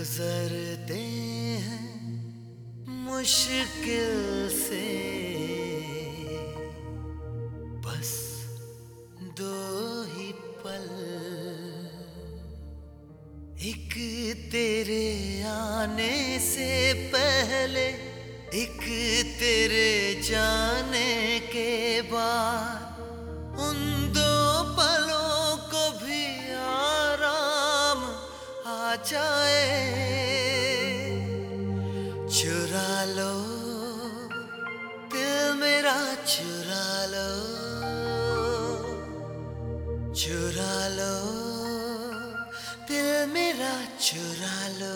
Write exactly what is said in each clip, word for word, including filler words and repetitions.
गुजरते हैं मुश्किल से बस दो ही पल, एक तेरे आने से पहले, एक तेरे जाने के बाद। उन दो पलों को भी आराम आ जाए, चुरा लो दिल मेरा, चुरा लो, चुरा लो दिल मेरा, चुरा लो।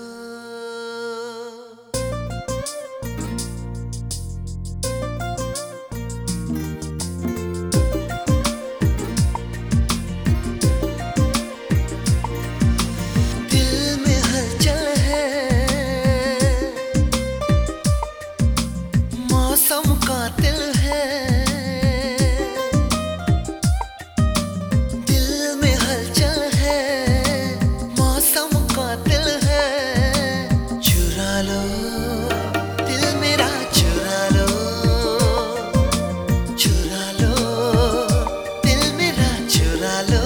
मौसम कातिल है, दिल में हलचल है, मौसम कातिल है। चुरा लो दिल मेरा, चुरा लो, चुरा लो दिल मेरा, चुरा लो।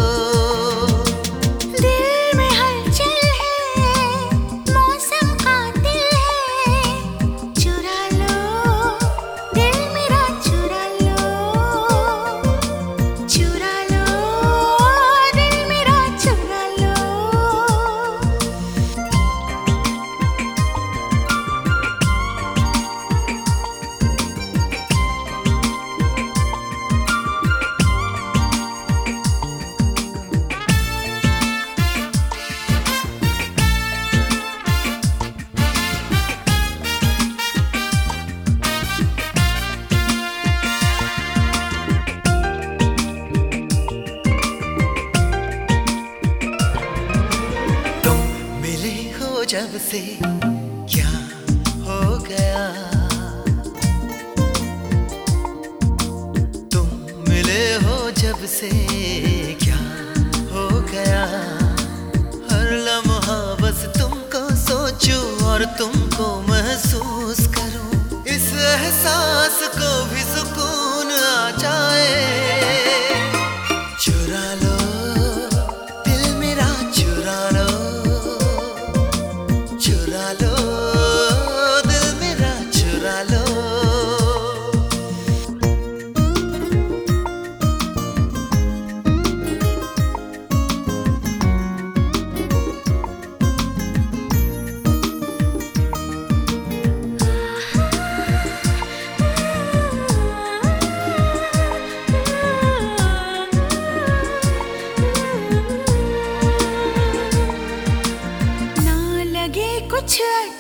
जब से क्या हो गया, तुम मिले हो जब से क्या हो गया। हर लम्हा बस तुमको सोचूं और तुमको महसूस करूं, इस एहसास को भी सुकून आ जाए। चुरा लो दिल मेरा, चुरा लो, चुरा लो दिल मेरा, चुरा लो। ना लगे कुछ